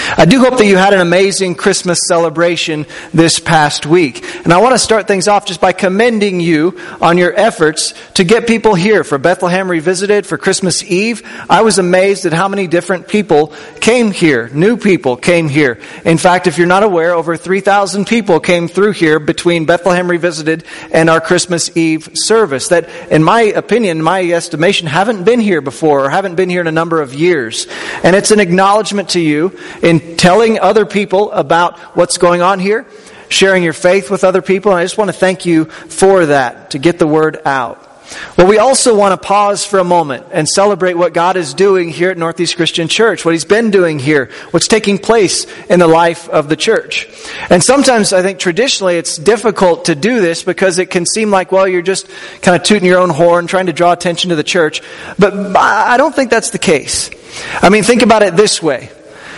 I do hope that you had an amazing Christmas celebration this past week. And I want to start things off just by commending you on your efforts to get people here for Bethlehem Revisited, for Christmas Eve. I was amazed at how many different people came here. New people came here. In fact, if you're not aware, over 3,000 people came through here between Bethlehem Revisited and our Christmas Eve service that, in my opinion, my estimation, haven't been here before or haven't been here in a number of years. And it's an acknowledgement to you in telling other people about what's going on here, sharing your faith with other people. And I just want to thank you for that, to get the word out. Well, we also want to pause for a moment and celebrate what God is doing here at Northeast Christian Church, what He's been doing here, what's taking place in the life of the church. And sometimes I think traditionally it's difficult to do this because it can seem like, well, you're just kind of tooting your own horn, trying to draw attention to the church. But I don't think that's the case. I mean, think about it this way.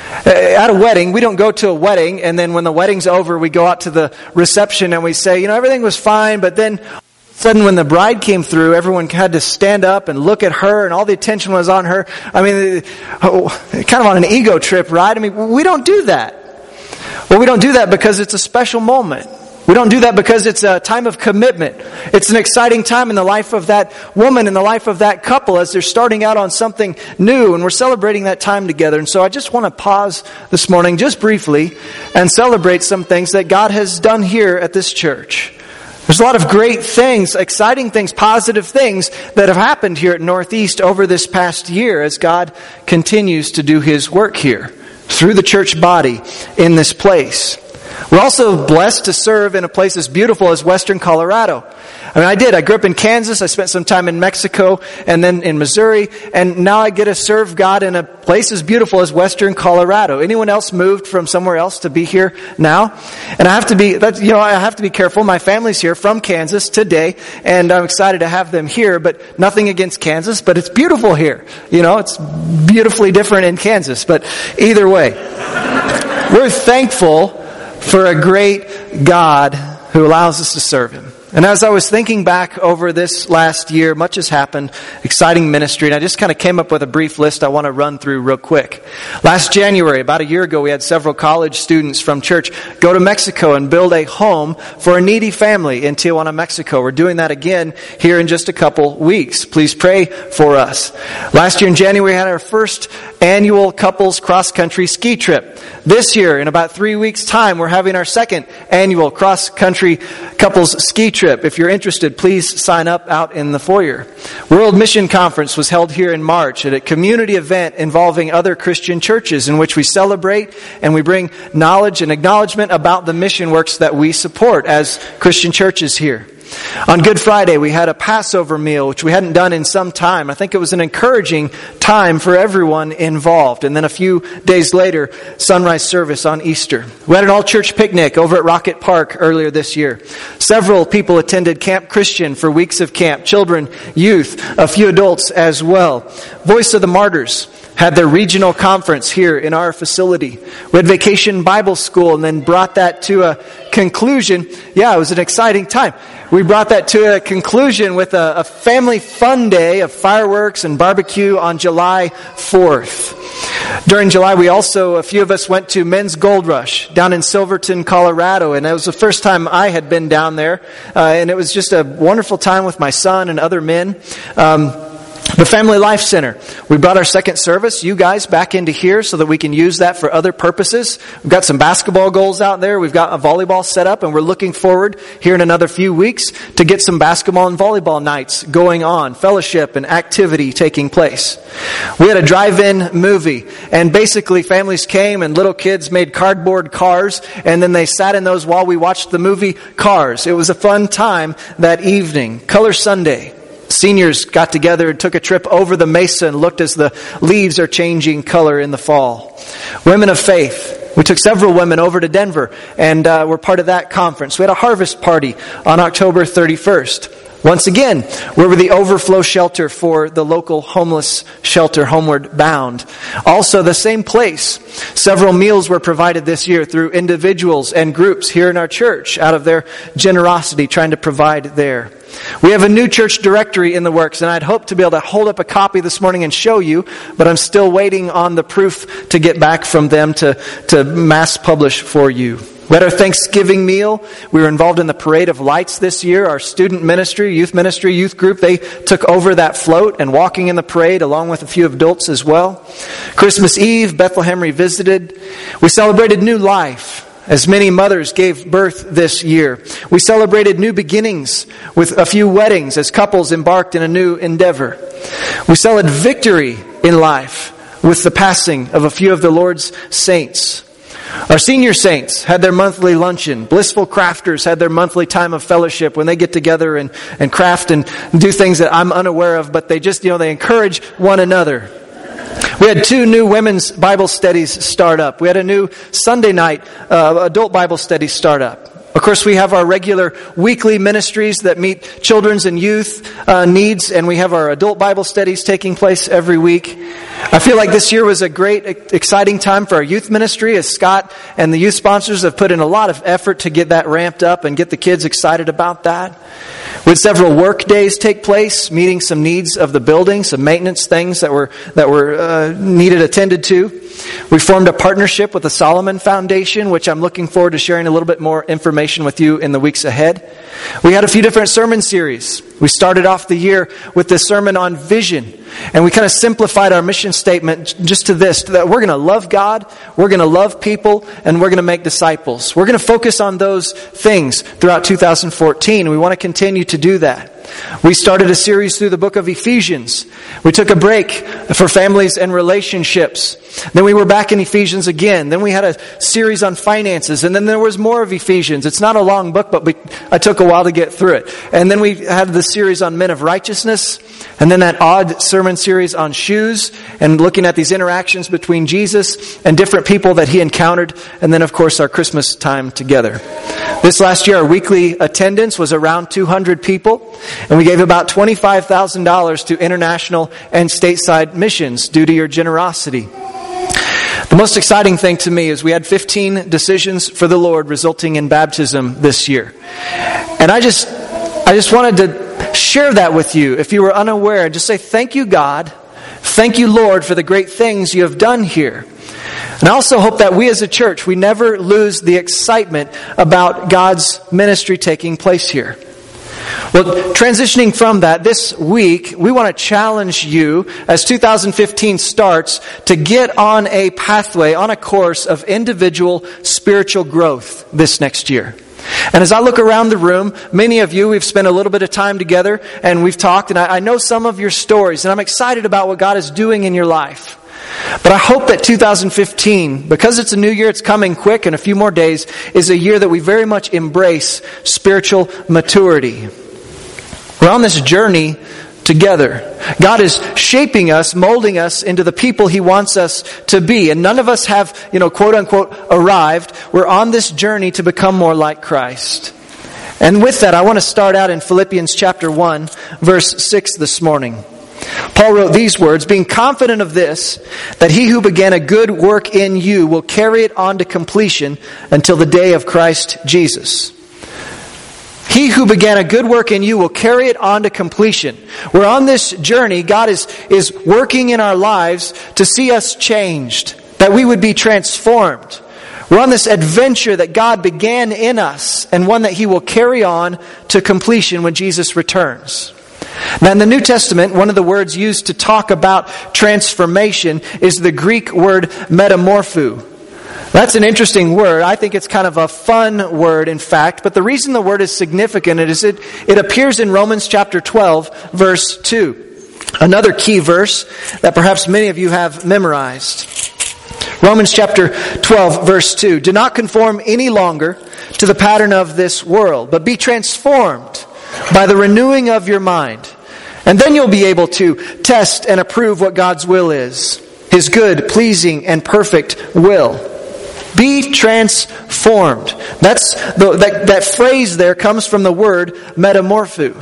At a wedding, we don't go to a wedding and then when the wedding's over, we go out to the reception and we say, everything was fine, but then sudden, when the bride came through, everyone had to stand up and look at her, and all the attention was on her. I mean, kind of on an ego trip, right? I mean, we don't do that. Well, we don't do that because it's a special moment. We don't do that because it's a time of commitment. It's an exciting time in the life of that woman, in the life of that couple, as they're starting out on something new, and we're celebrating that time together. And so I just want to pause this morning, just briefly, and celebrate some things that God has done here at this church. There's a lot of great things, exciting things, positive things that have happened here at Northeast over this past year as God continues to do His work here through the church body in this place. We're also blessed to serve in a place as beautiful as Western Colorado. I mean, I grew up in Kansas. I spent some time in Mexico and then in Missouri. And now I get to serve God in a place as beautiful as Western Colorado. Anyone else moved from somewhere else to be here now? And I have to be careful. My family's here from Kansas today, and I'm excited to have them here, but nothing against Kansas, but it's beautiful here. It's beautifully different in Kansas, but either way, we're thankful for a great God who allows us to serve Him. And as I was thinking back over this last year, much has happened, exciting ministry, and I just kind of came up with a brief list I want to run through real quick. Last January, about a year ago, we had several college students from church go to Mexico and build a home for a needy family in Tijuana, Mexico. We're doing that again here in just a couple weeks. Please pray for us. Last year in January, we had our first annual couples cross-country ski trip. This year, in about 3 weeks' time, we're having our second annual cross-country couples ski trip. If you're interested, please sign up out in the foyer. World Mission Conference was held here in March at a community event involving other Christian churches in which we celebrate and we bring knowledge and acknowledgement about the mission works that we support as Christian churches here. On Good Friday, we had a Passover meal, which we hadn't done in some time. I think it was an encouraging time for everyone involved. And then a few days later, sunrise service on Easter. We had an all-church picnic over at Rocket Park earlier this year. Several people attended Camp Christian for weeks of camp. Children, youth, a few adults as well. Voice of the Martyrs had their regional conference here in our facility. We had Vacation Bible School and then brought that to a conclusion. Yeah, it was an exciting time. We brought that to a conclusion with a family fun day of fireworks and barbecue on July 4th. During July, a few of us went to Men's Gold Rush down in Silverton, Colorado. And it was the first time I had been down there. And it was just a wonderful time with my son and other men. The Family Life Center. We brought our second service, you guys, back into here so that we can use that for other purposes. We've got some basketball goals out there. We've got a volleyball set up, and we're looking forward here in another few weeks to get some basketball and volleyball nights going on, fellowship and activity taking place. We had a drive-in movie, and basically families came and little kids made cardboard cars, and then they sat in those while we watched the movie Cars. It was a fun time that evening. Color Sunday. Seniors got together and took a trip over the mesa and looked as the leaves are changing color in the fall. Women of Faith. We took several women over to Denver and were part of that conference. We had a harvest party on October 31st. Once again, we were the overflow shelter for the local homeless shelter, Homeward Bound. Also, the same place. Several meals were provided this year through individuals and groups here in our church out of their generosity, trying to provide there. We have a new church directory in the works, and I'd hoped to be able to hold up a copy this morning and show you, but I'm still waiting on the proof to get back from them to mass publish for you. We had our Thanksgiving meal. We were involved in the Parade of Lights this year. Our student ministry, youth group, they took over that float and walking in the parade along with a few adults as well. Christmas Eve, Bethlehem Revisited. We celebrated new life as many mothers gave birth this year. We celebrated new beginnings with a few weddings as couples embarked in a new endeavor. We celebrated victory in life with the passing of a few of the Lord's saints. Our senior saints had their monthly luncheon. Blissful Crafters had their monthly time of fellowship when they get together and craft and do things that I'm unaware of, but they just, they encourage one another. We had 2 new women's Bible studies start up. We had a new Sunday night adult Bible study start up. Of course, we have our regular weekly ministries that meet children's and youth needs, and we have our adult Bible studies taking place every week. I feel like this year was a great, exciting time for our youth ministry, as Scott and the youth sponsors have put in a lot of effort to get that ramped up and get the kids excited about that. We had several work days take place, meeting some needs of the building, some maintenance things that were needed attended to. We formed a partnership with the Solomon Foundation, which I'm looking forward to sharing a little bit more information with you in the weeks ahead. We had a few different sermon series. We started off the year with this sermon on vision, and we kind of simplified our mission statement just to this, that we're going to love God, we're going to love people, and we're going to make disciples. We're going to focus on those things throughout 2014. We want to continue to do that. We started a series through the book of Ephesians. We took a break for families and relationships. Then we were back in Ephesians again. Then we had a series on finances. And then there was more of Ephesians. It's not a long book, but I took a while to get through it. And then we had the series on men of righteousness. And then that odd sermon series on shoes and looking at these interactions between Jesus and different people that he encountered. And then, of course, our Christmas time together. This last year, our weekly attendance was around 200 people. And we gave about $25,000 to international and stateside missions due to your generosity. The most exciting thing to me is we had 15 decisions for the Lord resulting in baptism this year. And I just wanted to share that with you. If you were unaware, just say, thank you, God. Thank you, Lord, for the great things you have done here. And I also hope that we as a church, we never lose the excitement about God's ministry taking place here. Well, transitioning from that, this week, we want to challenge you as 2015 starts to get on a pathway, on a course of individual spiritual growth this next year. And as I look around the room, many of you, we've spent a little bit of time together and we've talked, and I know some of your stories, and I'm excited about what God is doing in your life. But I hope that 2015, because it's a new year, it's coming quick in a few more days, is a year that we very much embrace spiritual maturity. We're on this journey together. God is shaping us, molding us into the people He wants us to be. And none of us have, quote unquote, arrived. We're on this journey to become more like Christ. And with that, I want to start out in Philippians chapter 1, verse 6 this morning. Paul wrote these words, being confident of this, that he who began a good work in you will carry it on to completion until the day of Christ Jesus. He who began a good work in you will carry it on to completion. We're on this journey. God is working in our lives to see us changed, that we would be transformed. We're on this adventure that God began in us and one that He will carry on to completion when Jesus returns. Now in the New Testament, one of the words used to talk about transformation is the Greek word metamorpho. That's an interesting word. I think it's kind of a fun word, in fact. But the reason the word is significant is it appears in Romans chapter 12, verse 2. Another key verse that perhaps many of you have memorized. Romans chapter 12, verse 2. Do not conform any longer to the pattern of this world, but be transformed by the renewing of your mind. And then you'll be able to test and approve what God's will is. His good, pleasing, and perfect will. Be transformed. That phrase there comes from the word metamorpho.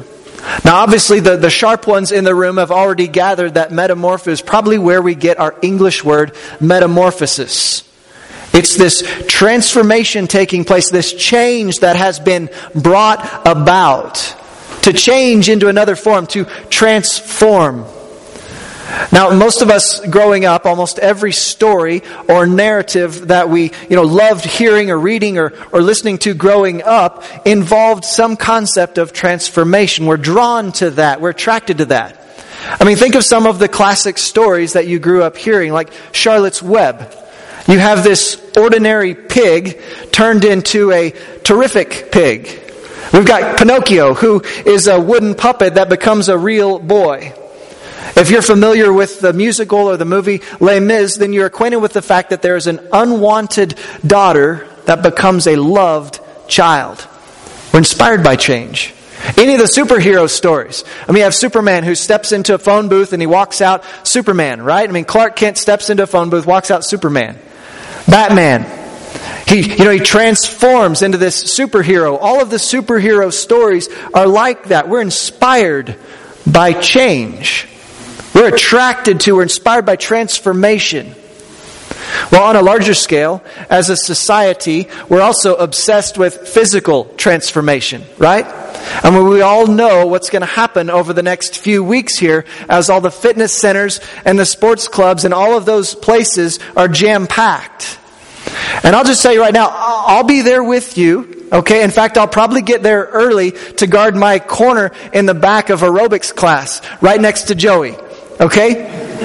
Now obviously the sharp ones in the room have already gathered that metamorphosis is probably where we get our English word metamorphosis. It's this transformation taking place, this change that has been brought about. To change into another form, to transform. Now, most of us growing up, almost every story or narrative that we loved hearing or reading or listening to growing up involved some concept of transformation. We're drawn to that. We're attracted to that. I mean, think of some of the classic stories that you grew up hearing, like Charlotte's Web. You have this ordinary pig turned into a terrific pig. We've got Pinocchio, who is a wooden puppet that becomes a real boy. If you're familiar with the musical or the movie Les Mis, then you're acquainted with the fact that there is an unwanted daughter that becomes a loved child. We're inspired by change. Any of the superhero stories. I mean, you have Superman who steps into a phone booth and he walks out Superman, right? I mean, Clark Kent steps into a phone booth, walks out Superman. Batman. He transforms into this superhero. All of the superhero stories are like that. We're inspired by change. We're attracted to, we're inspired by transformation. Well, on a larger scale, as a society, we're also obsessed with physical transformation, right? I mean, we all know what's going to happen over the next few weeks here as all the fitness centers and the sports clubs and all of those places are jam-packed. And I'll just tell you right now, I'll be there with you, okay? In fact, I'll probably get there early to guard my corner in the back of aerobics class, right next to Joey, okay?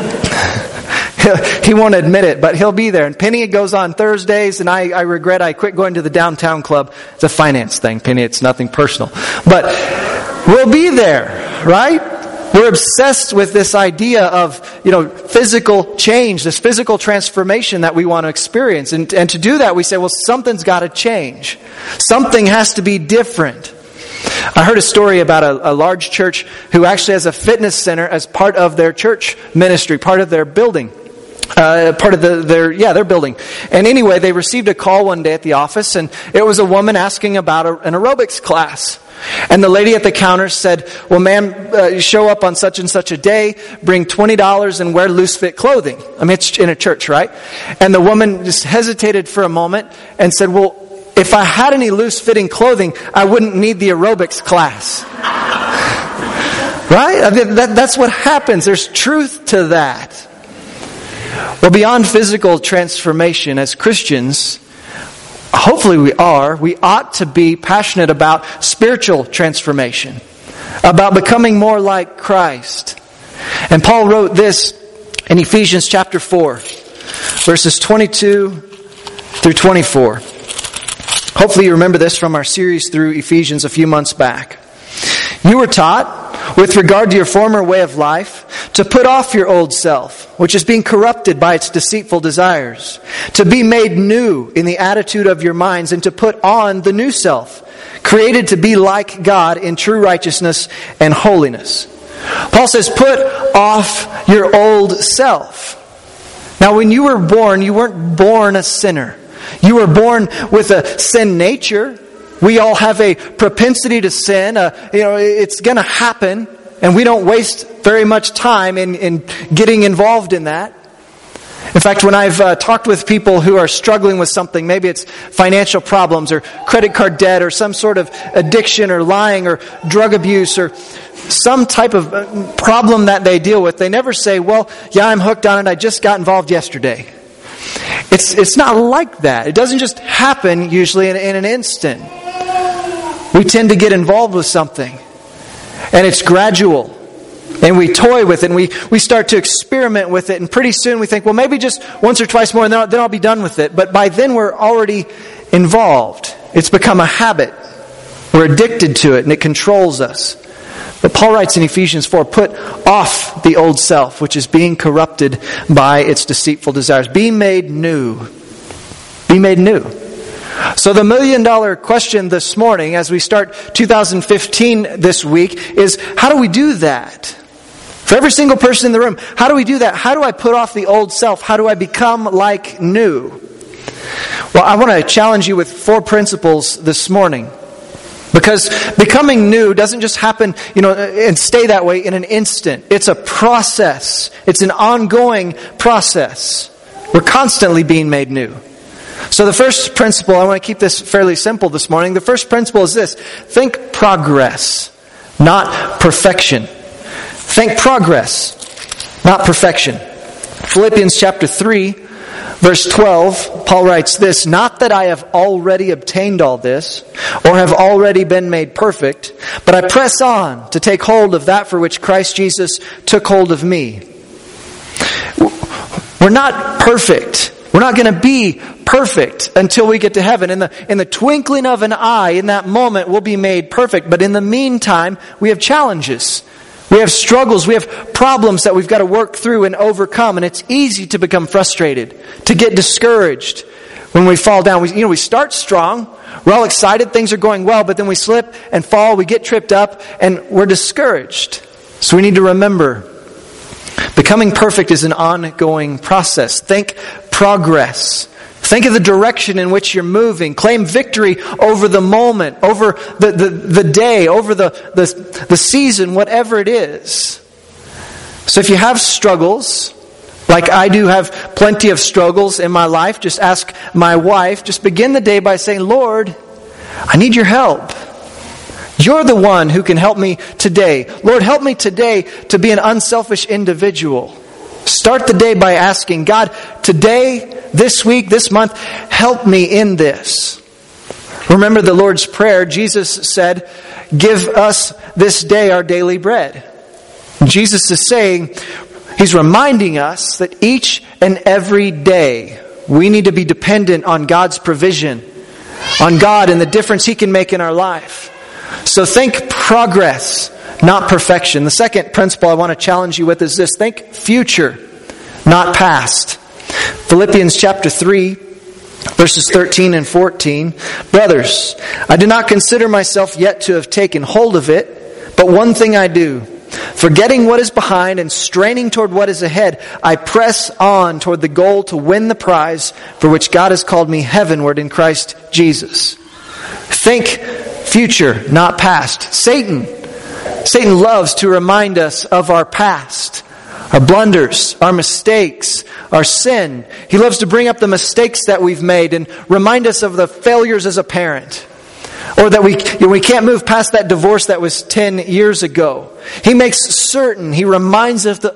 He won't admit it, but he'll be there. And Penny, it goes on Thursdays, and I regret I quit going to the downtown club. It's a finance thing, Penny. It's nothing personal. But we'll be there, right? We're obsessed with this idea of, physical change, this physical transformation that we want to experience. And to do that, we say, well, something's got to change. Something has to be different. I heard a story about a large church who actually has a fitness center as part of their church ministry, part of their building. Part of their building. And anyway, they received a call one day at the office, and it was a woman asking about an aerobics class. And the lady at the counter said, well, ma'am, show up on such and such a day, bring $20 and wear loose fit clothing. I mean, it's in a church, right? And the woman just hesitated for a moment and said, well, if I had any loose fitting clothing, I wouldn't need the aerobics class. Right? I mean, that's what happens. There's truth to that. Well, beyond physical transformation, as Christians, hopefully we ought to be passionate about spiritual transformation, about becoming more like Christ. And Paul wrote this in Ephesians chapter 4, verses 22 through 24. Hopefully you remember this from our series through Ephesians a few months back. You were taught, with regard to your former way of life, to put off your old self, which is being corrupted by its deceitful desires, to be made new in the attitude of your minds, and to put on the new self, created to be like God in true righteousness and holiness. Paul says, put off your old self. Now, when you were born, you weren't born a sinner. You were born with a sin nature. We all have a propensity to sin. It's going to happen, and we don't waste very much time in getting involved in that. In fact, when I've talked with people who are struggling with something, maybe it's financial problems or credit card debt or some sort of addiction or lying or drug abuse or some type of problem that they deal with, they never say, well, yeah, I'm hooked on it. I just got involved yesterday. It's not like that. It doesn't just happen usually in an instant. We tend to get involved with something, and it's gradual, and we toy with it, and we start to experiment with it, and pretty soon we think, well, maybe just once or twice more, and then I'll be done with it. But by then we're already involved. It's become a habit. We're addicted to it, and it controls us. But Paul writes in Ephesians 4, put off the old self, which is being corrupted by its deceitful desires. Be made new. Be made new. So the $1 million question this morning, as we start 2015 this week, is how do we do that? For every single person in the room, how do we do that? How do I put off the old self? How do I become like new? Well, I want to challenge you with 4 principles this morning. Because becoming new doesn't just happen, and stay that way in an instant. It's a process. It's an ongoing process. We're constantly being made new. So the first principle, I want to keep this fairly simple this morning. The first principle is this: think progress, not perfection. Think progress, not perfection. Philippians chapter 3, verse 12, Paul writes this: not that I have already obtained all this, or have already been made perfect, but I press on to take hold of that for which Christ Jesus took hold of me. We're not perfect. We're not going to be perfect until we get to heaven. In the twinkling of an eye, in that moment, we'll be made perfect. But in the meantime, we have challenges. We have struggles. We have problems that we've got to work through and overcome. And it's easy to become frustrated, to get discouraged when we fall down. We start strong. We're all excited. Things are going well. But then we slip and fall. We get tripped up and we're discouraged. So we need to remember, becoming perfect is an ongoing process. Think progress. Think of the direction in which you're moving. Claim victory over the moment, over the day, over the season, whatever it is. So if you have struggles, like I do have plenty of struggles in my life, just ask my wife. Just begin the day by saying, Lord, I need your help. You're the one who can help me today. Lord, help me today to be an unselfish individual. Start the day by asking, God, today, this week, this month, help me in this. Remember the Lord's Prayer. Jesus said, give us this day our daily bread. Jesus is saying, He's reminding us that each and every day we need to be dependent on God's provision, on God and the difference He can make in our life. So think progress, not perfection. The second principle I want to challenge you with is this: think future, not past. Philippians chapter 3, verses 13 and 14. Brothers, I do not consider myself yet to have taken hold of it, but one thing I do, forgetting what is behind and straining toward what is ahead, I press on toward the goal to win the prize for which God has called me heavenward in Christ Jesus. Think future, not past. Satan loves to remind us of our past, our blunders, our mistakes, our sin. He loves to bring up the mistakes that we've made and remind us of the failures as a parent. Or that we can't move past that divorce that was 10 years ago. He makes certain, he reminds us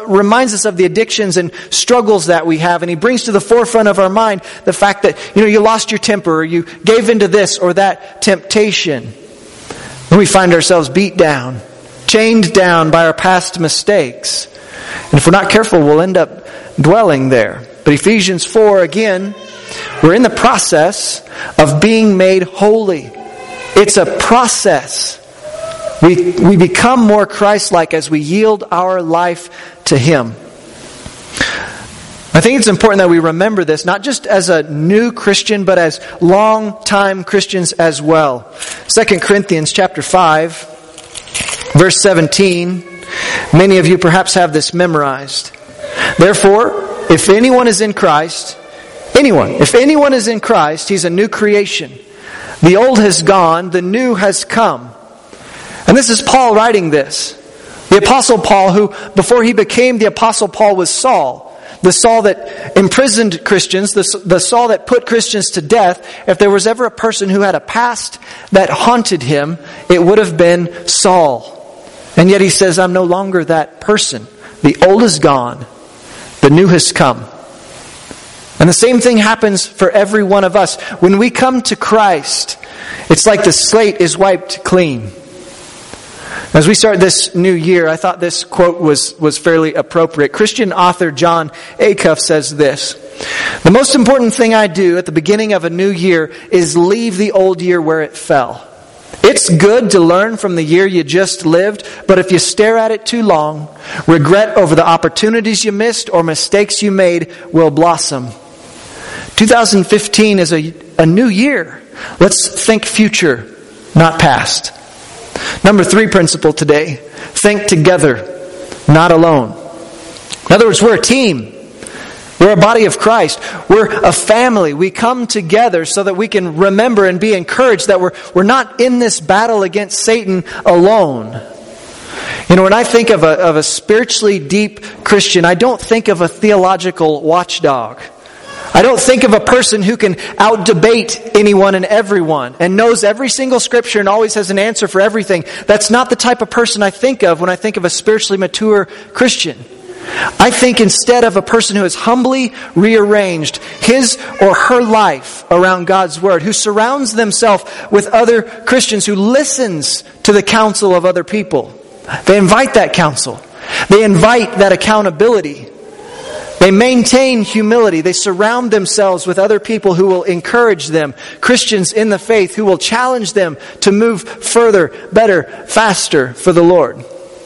of the addictions and struggles that we have. And he brings to the forefront of our mind the fact that, you lost your temper, or you gave into this or that temptation. And we find ourselves beat down, chained down by our past mistakes. And if we're not careful, we'll end up dwelling there. But Ephesians 4, again, we're in the process of being made holy. It's a process. We become more Christ-like as we yield our life to Him. I think it's important that we remember this, not just as a new Christian, but as long-time Christians as well. 2 Corinthians chapter 5, verse 17. Many of you perhaps have this memorized. Therefore, if anyone is in Christ, if anyone is in Christ, he's a new creation. The old has gone, the new has come. And this is Paul writing this. The Apostle Paul, who before he became the Apostle Paul was Saul. The Saul that imprisoned Christians, the Saul that put Christians to death. If there was ever a person who had a past that haunted him, it would have been Saul. And yet he says, I'm no longer that person. The old is gone, the new has come. And the same thing happens for every one of us. When we come to Christ, it's like the slate is wiped clean. As we start this new year, I thought this quote was fairly appropriate. Christian author John Acuff says this: the most important thing I do at the beginning of a new year is leave the old year where it fell. It's good to learn from the year you just lived, but if you stare at it too long, regret over the opportunities you missed or mistakes you made will blossom. 2015 is a new year. Let's think future, not past. Number 3 principle today: think together, not alone. In other words, we're a team. We're a body of Christ. We're a family. We come together so that we can remember and be encouraged that we're not in this battle against Satan alone. You know, when I think of a spiritually deep Christian, I don't think of a theological watchdog. I don't think of a person who can out-debate anyone and everyone and knows every single scripture and always has an answer for everything. That's not the type of person I think of when I think of a spiritually mature Christian. I think instead of a person who has humbly rearranged his or her life around God's Word, who surrounds themselves with other Christians, who listens to the counsel of other people. They invite that counsel. They invite that accountability. They maintain humility. They surround themselves with other people who will encourage them, Christians in the faith, who will challenge them to move further, better, faster for the Lord.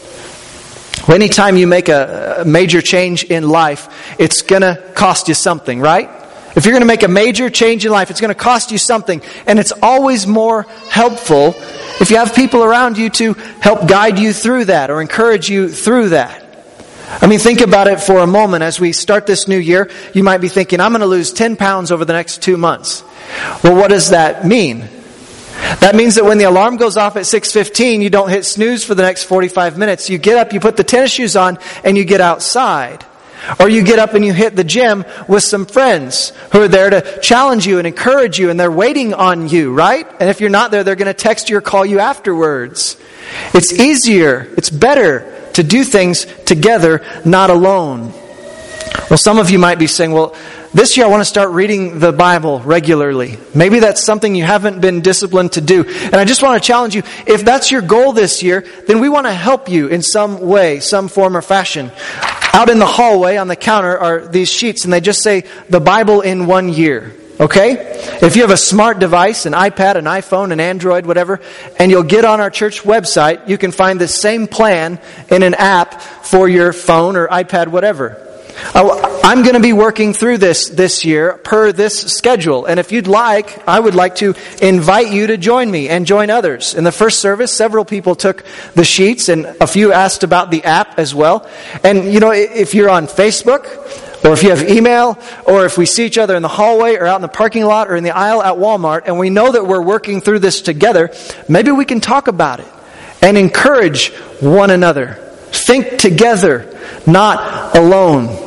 Well, anytime you make a major change in life, it's going to cost you something, right? If you're going to make a major change in life, it's going to cost you something. And it's always more helpful if you have people around you to help guide you through that or encourage you through that. I mean, think about it for a moment. As we start this new year, you might be thinking, I'm going to lose 10 pounds over the next 2 months. Well, what does that mean? That means that when the alarm goes off at 6:15, you don't hit snooze for the next 45 minutes. You get up, you put the tennis shoes on, and you get outside. Or you get up and you hit the gym with some friends who are there to challenge you and encourage you, and they're waiting on you, right? And if you're not there, they're going to text you or call you afterwards. It's easier, it's better to do things together, not alone. Well, some of you might be saying, well, this year I want to start reading the Bible regularly. Maybe that's something you haven't been disciplined to do. And I just want to challenge you, if that's your goal this year, then we want to help you in some way, some form or fashion. Out in the hallway on the counter are these sheets, and they just say, the Bible in 1 year. Okay? If you have a smart device, an iPad, an iPhone, an Android, whatever, and you'll get on our church website, you can find the same plan in an app for your phone or iPad, whatever. I'm going to be working through this year per this schedule. And if you'd like, I would like to invite you to join me and join others. In the first service, several people took the sheets and a few asked about the app as well. And you know, if you're on Facebook, or if you have email, or if we see each other in the hallway or out in the parking lot or in the aisle at Walmart, and we know that we're working through this together, maybe we can talk about it and encourage one another. Think together, not alone.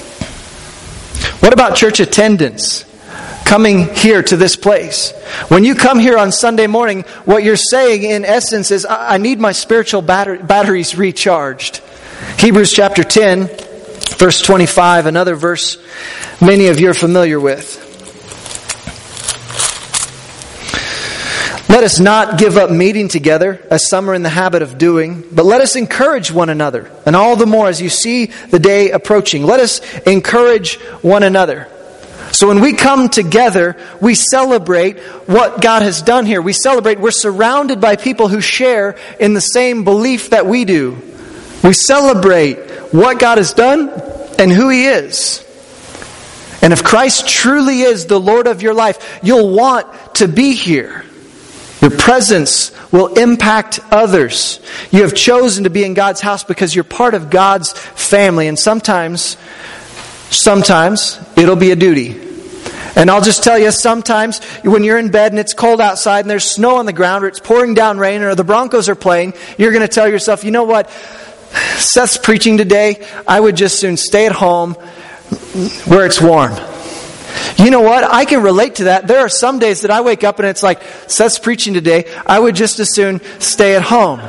What about church attendance? Coming here to this place. When you come here on Sunday morning, what you're saying in essence is, I need my spiritual batteries recharged. Hebrews chapter 10, verse 25, another verse many of you are familiar with. Let us not give up meeting together, as some are in the habit of doing, but let us encourage one another, and all the more as you see the day approaching. Let us encourage one another. So when we come together, we celebrate what God has done here. We celebrate, we're surrounded by people who share in the same belief that we do. We celebrate what God has done and who He is. And if Christ truly is the Lord of your life, you'll want to be here. Your presence will impact others. You have chosen to be in God's house because you're part of God's family. And sometimes it'll be a duty. And I'll just tell you, sometimes when you're in bed and it's cold outside and there's snow on the ground, or it's pouring down rain, or the Broncos are playing, you're going to tell yourself, you know what? Seth's preaching today. I would just soon stay at home where it's warm. You know what? I can relate to that. There are some days that I wake up and it's like, Seth's preaching today. I would just as soon stay at home.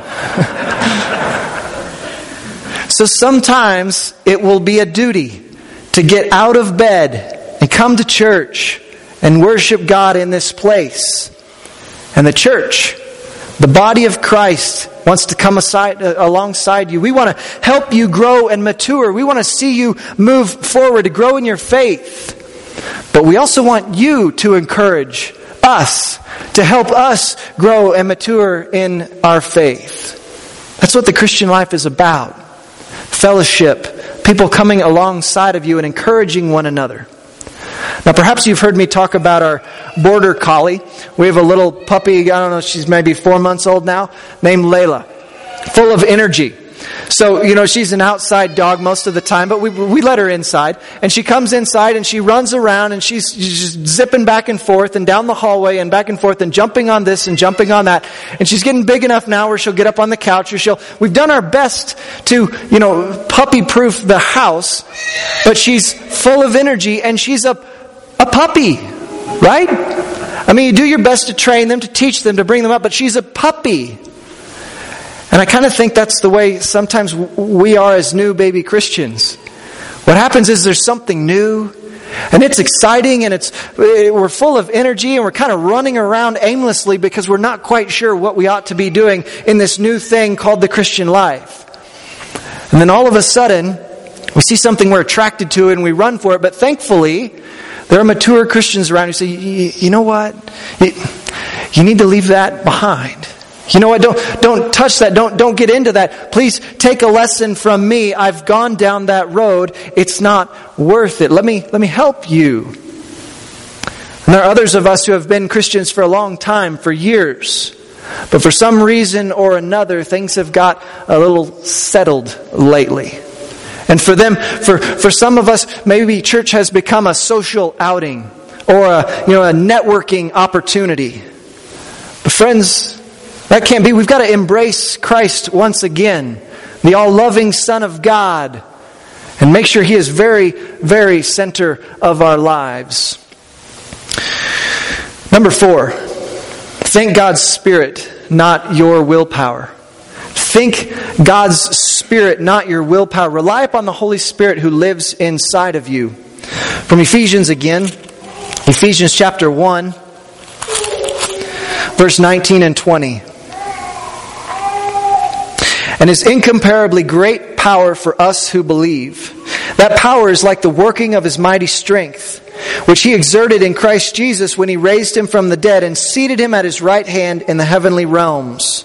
So sometimes it will be a duty to get out of bed and come to church and worship God in this place. And the church, the body of Christ, wants to come alongside you. We want to help you grow and mature. We want to see you move forward, to grow in your faith. But we also want you to encourage us, to help us grow and mature in our faith. That's what the Christian life is about. Fellowship, people coming alongside of you and encouraging one another. Now, perhaps you've heard me talk about our border collie. We have a little puppy, I don't know, she's maybe 4 months old now, named Layla. Full of energy. So, she's an outside dog most of the time, but we let her inside. And she comes inside and she runs around and she's just zipping back and forth and down the hallway and back and forth and jumping on this and jumping on that. And she's getting big enough now where she'll get up on the couch or we've done our best to, puppy-proof the house, but she's full of energy and she's a puppy, right? I mean, you do your best to train them, to teach them, to bring them up, but she's a puppy. And I kind of think that's the way sometimes we are as new baby Christians. What happens is there's something new, and it's exciting, and we're full of energy, and we're kind of running around aimlessly because we're not quite sure what we ought to be doing in this new thing called the Christian life. And then all of a sudden, we see something we're attracted to, and we run for it. But thankfully, there are mature Christians around who say, you know what? You need to leave that behind. You know what? Don't touch that. Don't get into that. Please take a lesson from me. I've gone down that road. It's not worth it. Let me help you. And there are others of us who have been Christians for a long time, for years. But for some reason or another, things have got a little settled lately. And for them, for some of us, maybe church has become a social outing or a networking opportunity. But friends, that can't be. We've got to embrace Christ once again, the all-loving Son of God, and make sure He is very, very center of our lives. Number 4, think God's Spirit, not your willpower. Think God's Spirit, not your willpower. Rely upon the Holy Spirit who lives inside of you. From Ephesians again, Ephesians chapter 1, verse 19 and 20. And His incomparably great power for us who believe. That power is like the working of His mighty strength, which He exerted in Christ Jesus when He raised Him from the dead and seated Him at His right hand in the heavenly realms.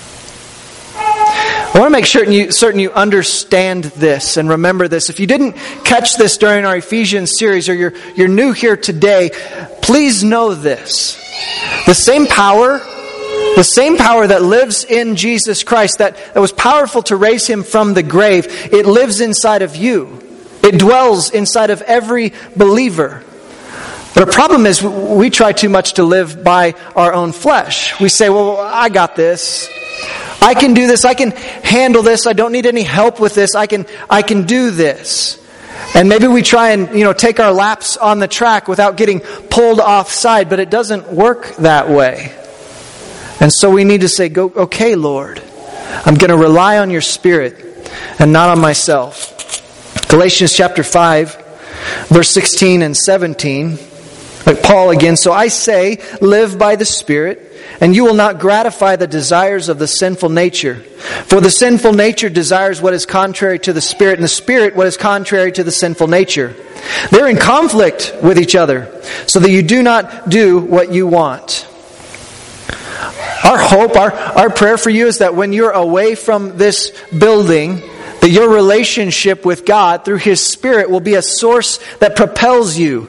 I want to make certain you understand this and remember this. If you didn't catch this during our Ephesians series, or you're new here today, please know this. The same power that lives in Jesus Christ, that was powerful to raise Him from the grave, it lives inside of you. It dwells inside of every believer. But the problem is we try too much to live by our own flesh. We say, well, I got this. I can do this. I can handle this. I don't need any help with this. I can do this. And maybe we try and, take our laps on the track without getting pulled offside, but it doesn't work that way. And so we need to say, okay, Lord, I'm going to rely on your Spirit and not on myself. Galatians chapter 5, verse 16 and 17. Like Paul again, so I say, live by the Spirit, and you will not gratify the desires of the sinful nature. For the sinful nature desires what is contrary to the Spirit, and the Spirit what is contrary to the sinful nature. They're in conflict with each other, so that you do not do what you want. Our hope, our prayer for you is that when you're away from this building, that your relationship with God through His Spirit will be a source that propels you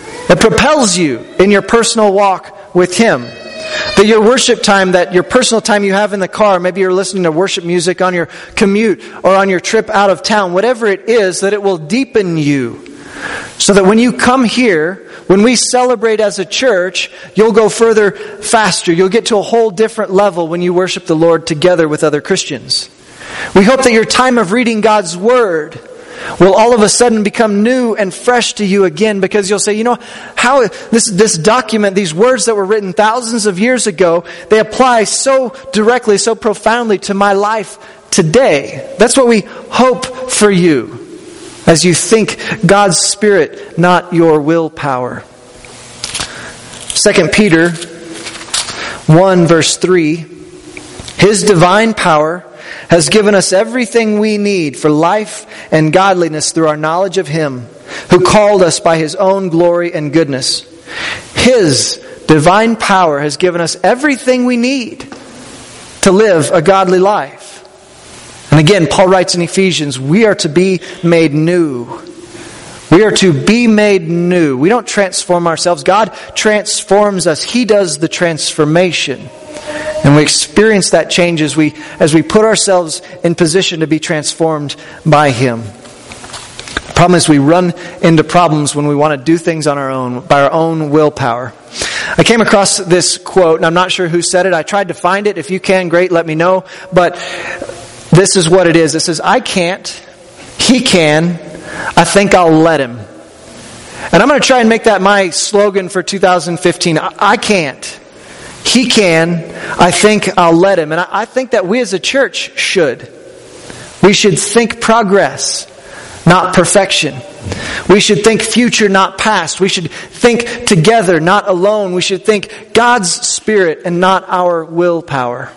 in your personal walk with Him. That your worship time, that your personal time you have in the car, maybe you're listening to worship music on your commute or on your trip out of town, whatever it is, that it will deepen you. So that when you come here, when we celebrate as a church, you'll go further faster. You'll get to a whole different level when you worship the Lord together with other Christians. We hope that your time of reading God's Word will all of a sudden become new and fresh to you again, because you'll say, how this document, these words that were written thousands of years ago, they apply so directly, so profoundly to my life today. That's what we hope for you as you think God's Spirit, not your willpower. 2 Peter 1 verse 3, His divine power has given us everything we need for life and godliness through our knowledge of Him who called us by His own glory and goodness. His divine power has given us everything we need to live a godly life. And again, Paul writes in Ephesians, we are to be made new. We are to be made new. We don't transform ourselves. God transforms us. He does the transformation. And we experience that change as we put ourselves in position to be transformed by Him. The problem is we run into problems when we want to do things on our own, by our own willpower. I came across this quote, and I'm not sure who said it. I tried to find it. If you can, great, let me know. But this is what it is. It says, I can't, He can, I think I'll let Him. And I'm going to try and make that my slogan for 2015. I can't, He can, I think I'll let Him. And I think that we as a church should. We should think progress, not perfection. We should think future, not past. We should think together, not alone. We should think God's Spirit and not our willpower.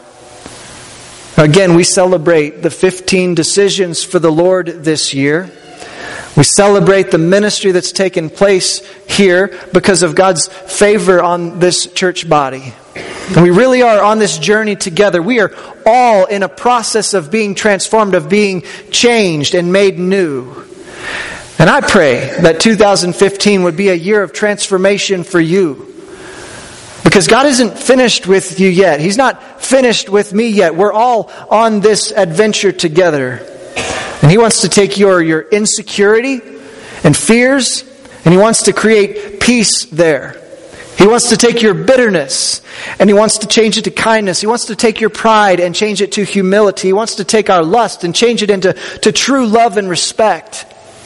Again, we celebrate the 15 decisions for the Lord this year. We celebrate the ministry that's taken place here because of God's favor on this church body. And we really are on this journey together. We are all in a process of being transformed, of being changed and made new. And I pray that 2015 would be a year of transformation for you. Because God isn't finished with you yet. He's not finished with me yet. We're all on this adventure together. And He wants to take your insecurity and fears, and He wants to create peace there. He wants to take your bitterness and He wants to change it to kindness. He wants to take your pride and change it to humility. He wants to take our lust and change it into true love and respect.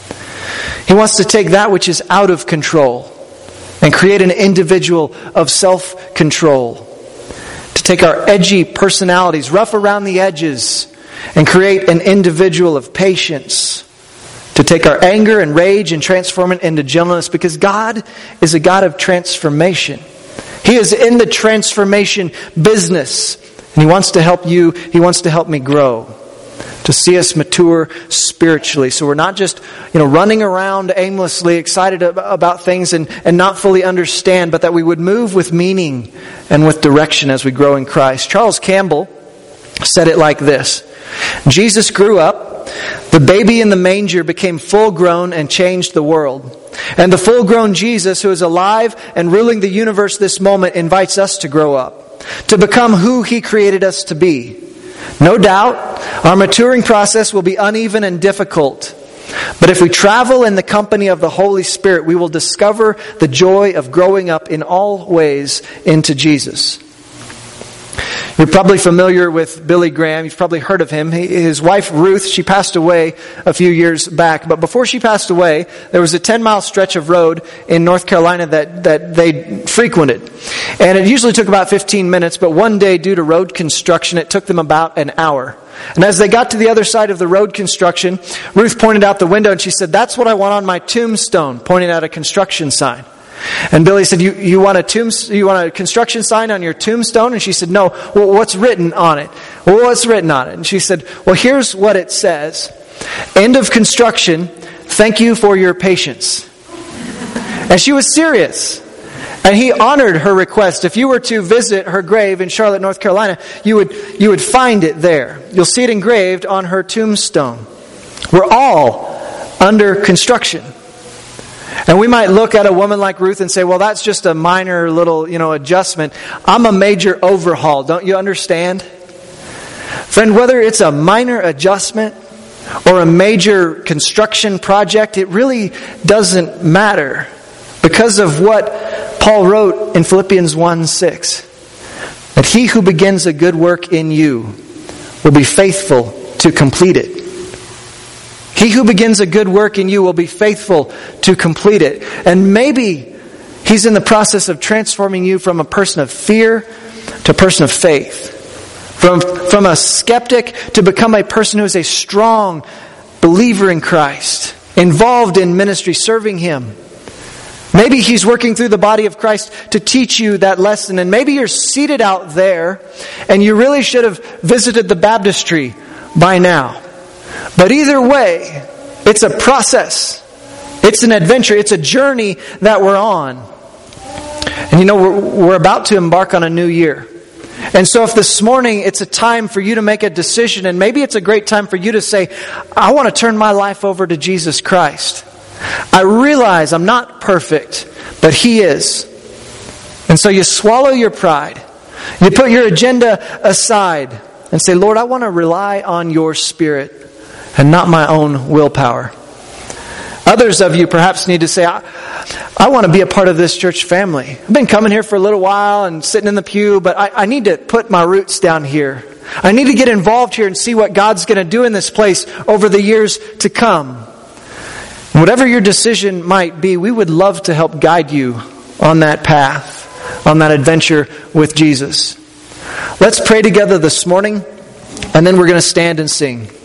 He wants to take that which is out of control and create an individual of self-control. To take our edgy personalities, rough around the edges, and create an individual of patience. To take our anger and rage and transform it into gentleness, because God is a God of transformation. He is in the transformation business. And He wants to help you. He wants to help me grow. To see us mature spiritually. So we're not just, running around aimlessly, excited about things and not fully understand, but that we would move with meaning and with direction as we grow in Christ. Charles Campbell said it like this: Jesus grew up, the baby in the manger became full grown and changed the world. And the full grown Jesus, who is alive and ruling the universe this moment, invites us to grow up, to become who He created us to be. No doubt, our maturing process will be uneven and difficult. But if we travel in the company of the Holy Spirit, we will discover the joy of growing up in all ways into Jesus. You're probably familiar with Billy Graham. You've probably heard of him. His wife, Ruth, she passed away a few years back. But before she passed away, there was a 10-mile stretch of road in North Carolina that they frequented. And it usually took about 15 minutes, but one day, due to road construction, it took them about an hour. And as they got to the other side of the road construction, Ruth pointed out the window and she said, "That's what I want on my tombstone," pointing at a construction sign. And Billy said, you want a construction sign on your tombstone? And she said, "No." "Well, what's written on it?" "Well, what's written on it?" And she said, "Well, here's what it says. End of construction. Thank you for your patience." And she was serious. And he honored her request. If you were to visit her grave in Charlotte, North Carolina, you would find it there. You'll see it engraved on her tombstone. We're all under construction. And we might look at a woman like Ruth and say, "Well, that's just a minor little, adjustment." I'm a major overhaul. Don't you understand? Friend, whether it's a minor adjustment or a major construction project, it really doesn't matter because of what Paul wrote in Philippians 1:6. That He who begins a good work in you will be faithful to complete it. He who begins a good work in you will be faithful to complete it. And maybe He's in the process of transforming you from a person of fear to a person of faith. From a skeptic to become a person who is a strong believer in Christ, involved in ministry, serving Him. Maybe He's working through the body of Christ to teach you that lesson. And maybe you're seated out there and you really should have visited the baptistry by now. But either way, it's a process. It's an adventure. It's a journey that we're on. And we're about to embark on a new year. And so if this morning it's a time for you to make a decision, and maybe it's a great time for you to say, "I want to turn my life over to Jesus Christ. I realize I'm not perfect, but He is." And so you swallow your pride. You put your agenda aside and say, Lord, I want to rely on your Spirit and not my own willpower. Others of you perhaps need to say, I want to be a part of this church family. I've been coming here for a little while and sitting in the pew, but I need to put my roots down here. I need to get involved here and see what God's going to do in this place over the years to come. Whatever your decision might be, we would love to help guide you on that path, on that adventure with Jesus. Let's pray together this morning, and then we're going to stand and sing.